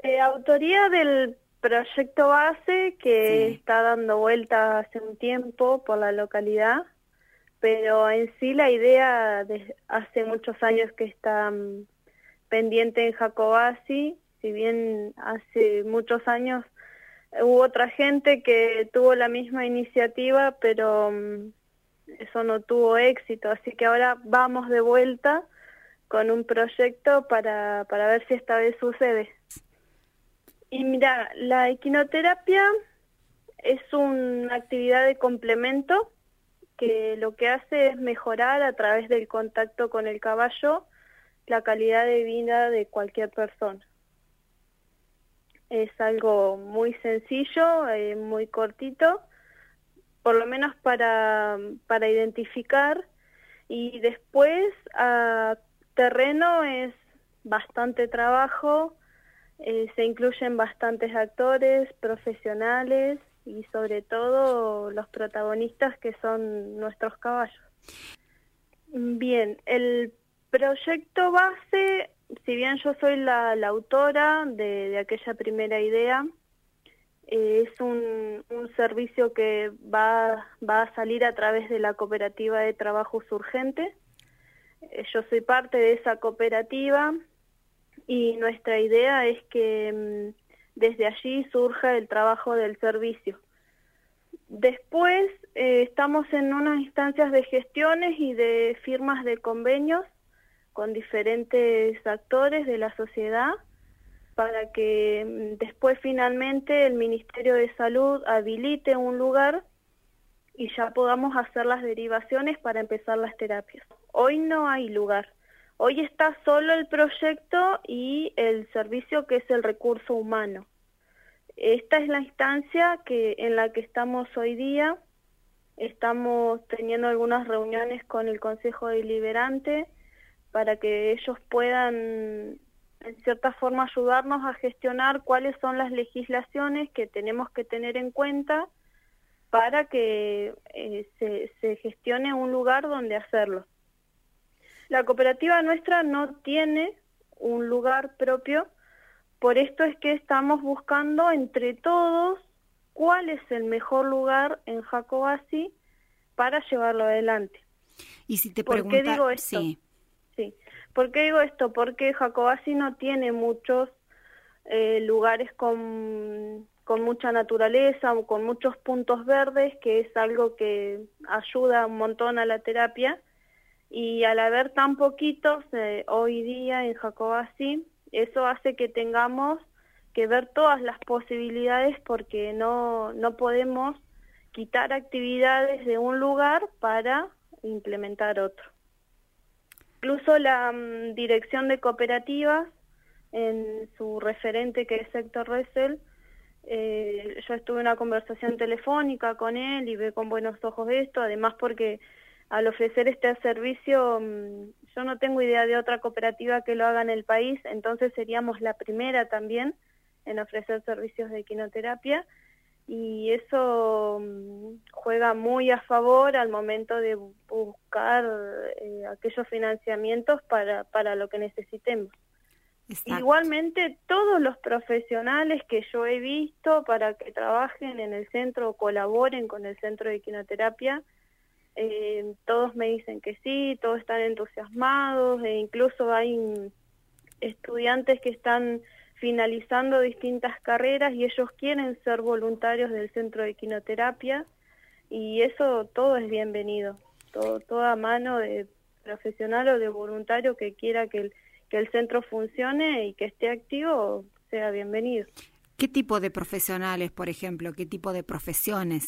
Autoría del proyecto base que Sí. está dando vuelta hace un tiempo por la localidad, pero en sí la idea de hace muchos años que está pendiente en Jacobasi, si bien hace muchos años hubo otra gente que tuvo la misma iniciativa, pero eso no tuvo éxito, así que ahora vamos de vuelta con un proyecto para ver si esta vez sucede. Y mira, la equinoterapia es una actividad de complemento que lo que hace es mejorar a través del contacto con el caballo la calidad de vida de cualquier persona. Es algo muy sencillo, muy cortito, por lo menos para identificar, y después a terreno es bastante trabajo. Se incluyen bastantes actores, profesionales y sobre todo los protagonistas que son nuestros caballos. Bien, el proyecto base, si bien yo soy la autora de aquella primera idea, es un servicio que va a salir a través de la Cooperativa de Trabajos Urgentes. Yo soy parte de esa cooperativa. Y nuestra idea es que desde allí surja el trabajo del servicio. Después estamos en unas instancias de gestiones y de firmas de convenios con diferentes actores de la sociedad para que después finalmente el Ministerio de Salud habilite un lugar y ya podamos hacer las derivaciones para empezar las terapias. Hoy no hay lugar. Hoy está solo el proyecto y el servicio, que es el recurso humano. Esta es la instancia en la que estamos hoy día. Estamos teniendo algunas reuniones con el Consejo Deliberante para que ellos puedan, en cierta forma, ayudarnos a gestionar cuáles son las legislaciones que tenemos que tener en cuenta para que se gestione un lugar donde hacerlo. La cooperativa nuestra no tiene un lugar propio, por esto es que estamos buscando entre todos cuál es el mejor lugar en Jacobasi para llevarlo adelante. Y si te ¿Por qué pregunta, digo esto? sí, Sí. ¿Por qué digo esto? Porque Jacobasi no tiene muchos lugares con mucha naturaleza o con muchos puntos verdes, que es algo que ayuda un montón a la terapia. Y al haber tan poquitos hoy día en Jacobasi, eso hace que tengamos que ver todas las posibilidades porque no podemos quitar actividades de un lugar para implementar otro. Incluso la dirección de cooperativas, en su referente que es Héctor Ressel, yo estuve en una conversación telefónica con él y ve con buenos ojos esto, además porque al ofrecer este servicio, yo no tengo idea de otra cooperativa que lo haga en el país, entonces seríamos la primera también en ofrecer servicios de equinoterapia, y eso juega muy a favor al momento de buscar aquellos financiamientos para lo que necesitemos. exacto. Igualmente, todos los profesionales que yo he visto para que trabajen en el centro o colaboren con el centro de equinoterapia, todos me dicen que sí, todos están entusiasmados, e incluso hay estudiantes que están finalizando distintas carreras y ellos quieren ser voluntarios del centro de equinoterapia, y eso todo es bienvenido, toda mano de profesional o de voluntario que quiera que el centro funcione y que esté activo sea bienvenido. ¿Qué tipo de profesionales, por ejemplo? ¿Qué tipo de profesiones?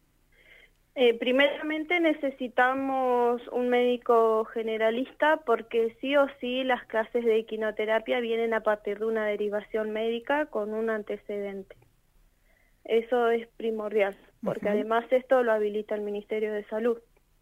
Primeramente necesitamos un médico generalista porque sí o sí las clases de equinoterapia vienen a partir de una derivación médica con un antecedente. Eso es primordial, porque Ujú. además esto lo habilita el Ministerio de Salud.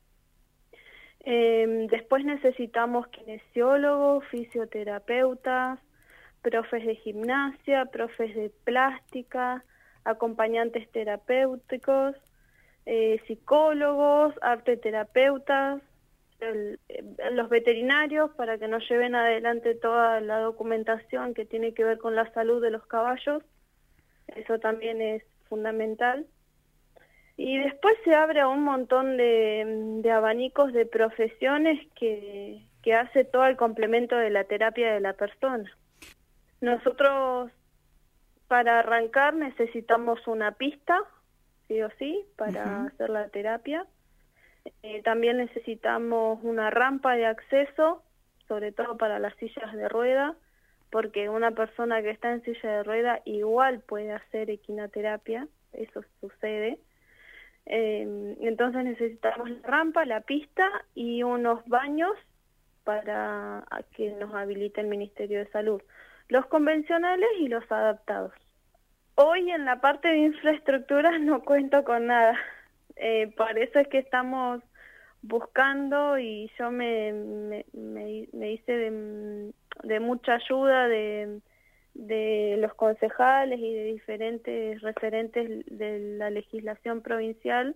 Después necesitamos kinesiólogos, fisioterapeutas, profes de gimnasia, profes de plástica, acompañantes terapéuticos, psicólogos, arteterapeutas, los veterinarios para que nos lleven adelante toda la documentación que tiene que ver con la salud de los caballos. Eso también es fundamental. Y después se abre un montón de abanicos de profesiones que hace todo el complemento de la terapia de la persona. Nosotros, para arrancar, necesitamos una pista, sí o sí, para hacer la terapia. También necesitamos una rampa de acceso, sobre todo para las sillas de rueda, porque una persona que está en silla de rueda igual puede hacer equinoterapia, eso sucede. Entonces necesitamos la rampa, la pista y unos baños para que nos habilite el Ministerio de Salud, los convencionales y los adaptados. Hoy en la parte de infraestructuras no cuento con nada, por eso es que estamos buscando y yo me hice de mucha ayuda de los concejales y de diferentes referentes de la legislación provincial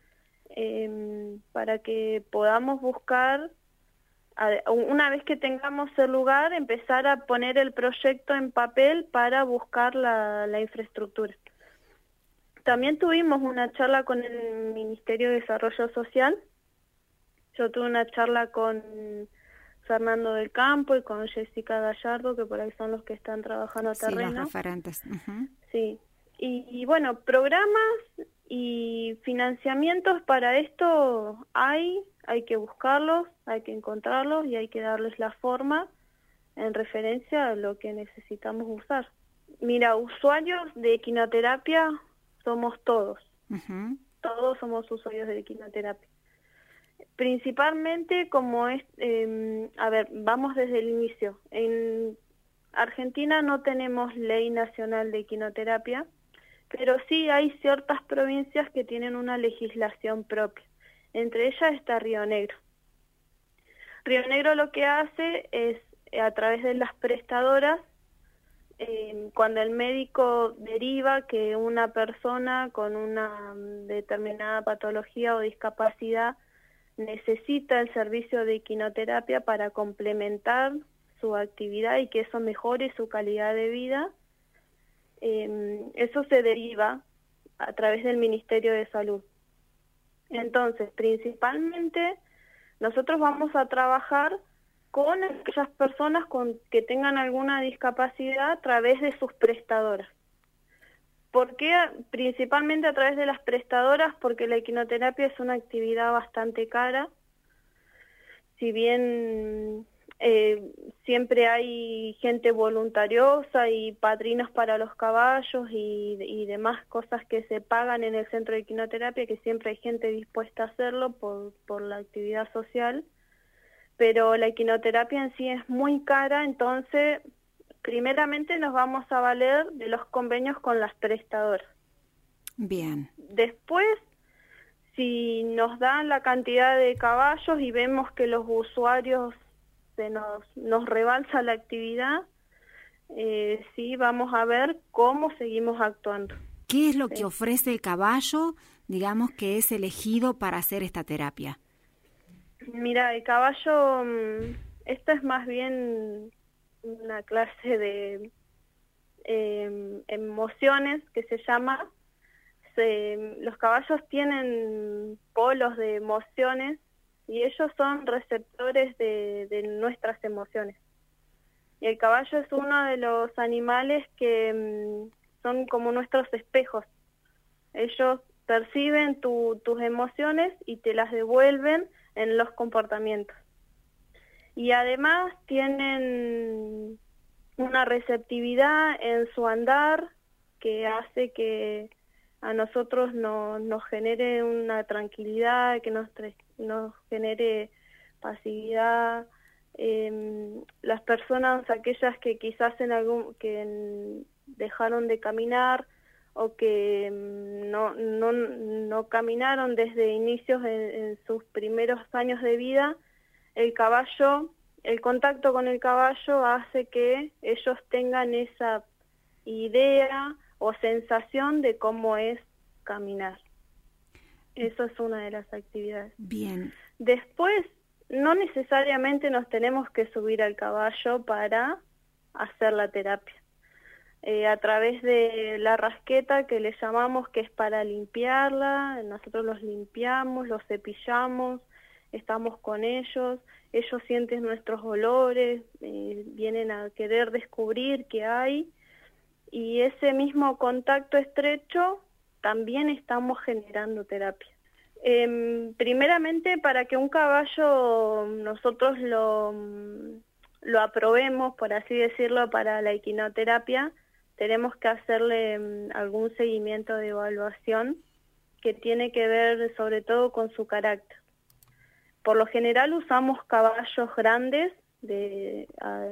para que podamos buscar, una vez que tengamos el lugar, empezar a poner el proyecto en papel para buscar la infraestructura. También tuvimos una charla con el Ministerio de Desarrollo Social. Yo tuve una charla con Fernando del Campo y con Jessica Gallardo, que por ahí son los que están trabajando a terreno. Sí, los referentes. Sí. Y bueno, programas y financiamientos para esto hay que buscarlos, hay que encontrarlos y hay que darles la forma en referencia a lo que necesitamos usar. Mira, usuarios de equinoterapia somos todos. Todos somos usuarios de equinoterapia. Principalmente como es, vamos desde el inicio. En Argentina no tenemos ley nacional de equinoterapia, pero sí hay ciertas provincias que tienen una legislación propia. Entre ellas está Río Negro. Río Negro lo que hace es, a través de las prestadoras, cuando el médico deriva que una persona con una determinada patología o discapacidad necesita el servicio de equinoterapia para complementar su actividad y que eso mejore su calidad de vida, eso se deriva a través del Ministerio de Salud. Entonces, principalmente, nosotros vamos a trabajar con aquellas personas que tengan alguna discapacidad a través de sus prestadoras. ¿Por qué? Principalmente a través de las prestadoras, porque la equinoterapia es una actividad bastante cara. Si bien siempre hay gente voluntariosa y padrinos para los caballos y demás cosas que se pagan en el centro de equinoterapia, que siempre hay gente dispuesta a hacerlo por la actividad social, pero la equinoterapia en sí es muy cara, entonces primeramente nos vamos a valer de los convenios con las prestadoras. Bien. Después, si nos dan la cantidad de caballos y vemos que los usuarios nos rebalsa la actividad, sí vamos a ver cómo seguimos actuando. ¿Qué es lo que ofrece el caballo, digamos, que es elegido para hacer esta terapia? Mira, el caballo, esto es más bien una clase de emociones que se llama. Los caballos tienen polos de emociones y ellos son receptores de nuestras emociones. Y el caballo es uno de los animales que son como nuestros espejos. Ellos perciben tus emociones y te las devuelven en los comportamientos. Y además tienen una receptividad en su andar que hace que a nosotros nos genere una tranquilidad, que nos genere pasividad. Las personas, aquellas que quizás dejaron de caminar o que no caminaron desde inicios en sus primeros años de vida, el contacto con el caballo hace que ellos tengan esa idea o sensación de cómo es caminar. Eso es una de las actividades. Bien. Después no necesariamente nos tenemos que subir al caballo para hacer la terapia. A través de la rasqueta que le llamamos, que es para limpiarla, nosotros los limpiamos, los cepillamos, estamos con ellos sienten nuestros olores, vienen a querer descubrir qué hay, y ese mismo contacto estrecho también estamos generando terapia. Primeramente, para que un caballo nosotros lo aprobemos, por así decirlo, para la equinoterapia, tenemos que hacerle algún seguimiento de evaluación que tiene que ver sobre todo con su carácter. Por lo general usamos caballos grandes de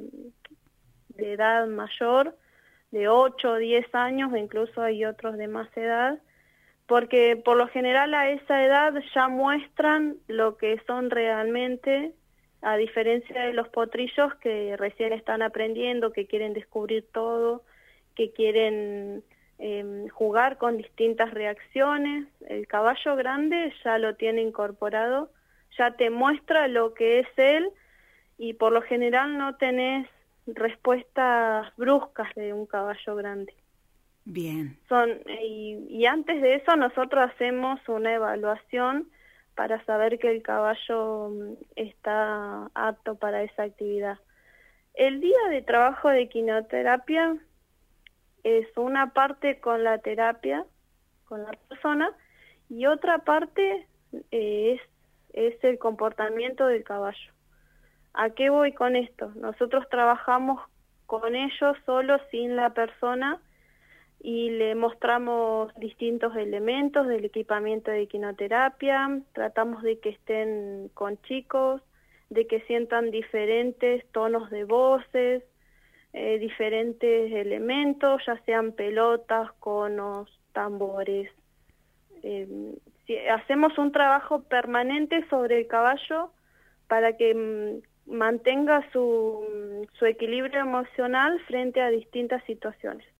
edad mayor, de 8 o 10 años, o incluso hay otros de más edad, porque por lo general a esa edad ya muestran lo que son realmente, a diferencia de los potrillos que recién están aprendiendo, que quieren descubrir todo, que quieren jugar con distintas reacciones. El caballo grande ya lo tiene incorporado, ya te muestra lo que es él, y por lo general no tenés respuestas bruscas de un caballo grande. Bien. Y antes de eso nosotros hacemos una evaluación para saber que el caballo está apto para esa actividad. El día de trabajo de equinoterapia es una parte con la terapia, con la persona, y otra parte es el comportamiento del caballo. ¿A qué voy con esto? Nosotros trabajamos con ellos solo, sin la persona, y le mostramos distintos elementos del equipamiento de equinoterapia, tratamos de que estén con chicos, de que sientan diferentes tonos de voces, diferentes elementos, ya sean pelotas, conos, tambores. Hacemos un trabajo permanente sobre el caballo para que mantenga su equilibrio emocional frente a distintas situaciones.